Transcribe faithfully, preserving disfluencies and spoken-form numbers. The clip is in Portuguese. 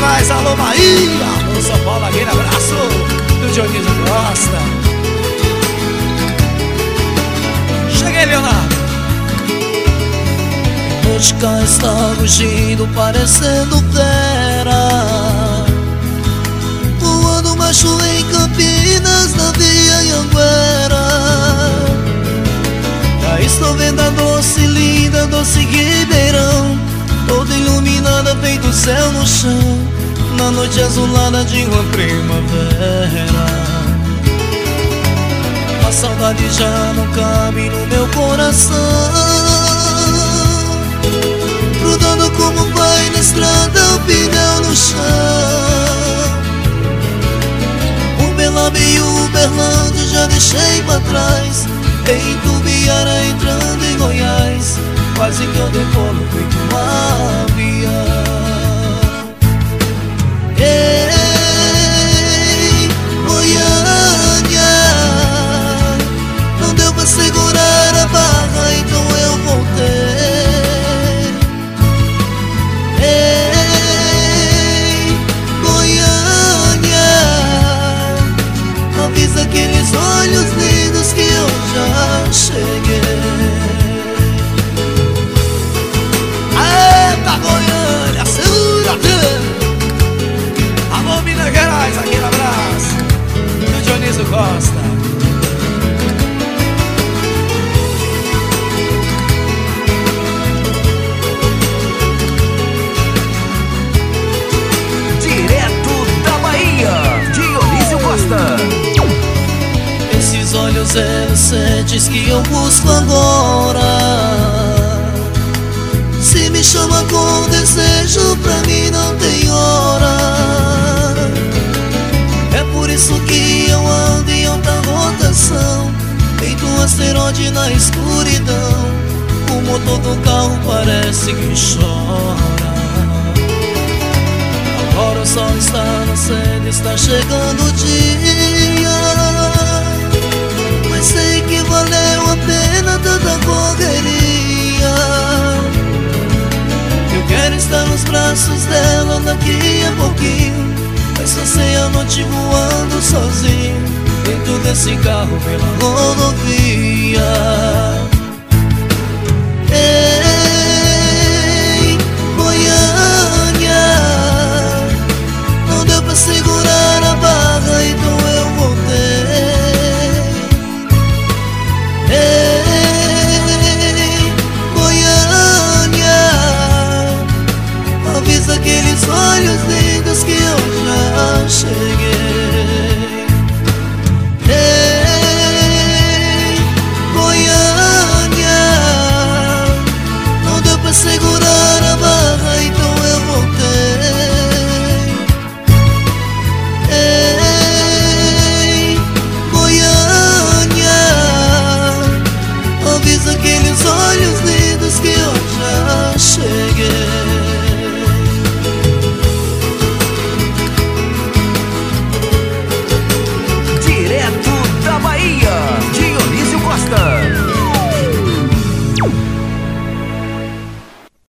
Gerais, alô Bahia, alô São Paulo, aquele abraço do Dionísio Costa. Cheguei, Leonardo. Hoje cá está rugindo, parecendo fera, voando macho em Campinas, na Via Anhanguera. Já estou vendo a doce linda, doce Ribeirão, toda iluminada, feito céu no chão, na noite azulada de uma primavera. A saudade já não cabe no meu coração, grudando como vai na estrada, o pneu no chão. Uberlândia e Uberlândia já deixei pra trás, em Tubiara entrando em Goiás, quase que eu decolo feito um avião. Ei, Goiânia, não deu pra segurar a barra, então eu voltei. Ei, Goiânia, avisa aqueles olhos lindos que eu já cheguei. Eita, Goiânia, segura-te! Alô, Minas Gerais, aquele abraço do Dionísio Costa. Direto da Bahia, Dionísio Costa. Esses olhos inocentes que eu busco agora, se me chama com desejo, pra mim não tem hora. É por isso que eu ando em alta rotação, feito um asteroide na escuridão. O motor do carro parece que chora. Agora o sol está nascendo, está chegando o dia, mas sei que valeu a pena tanta correria. Eu quero estar nos braços dela daqui a pouquinho, mas só sei a noite voando sozinho dentro desse carro pela rodovia. Ei, Goiânia, não deu pra segurar a barra, então eu voltei. Ei, Goiânia, avisa aqueles olhos lindos que eu já cheguei.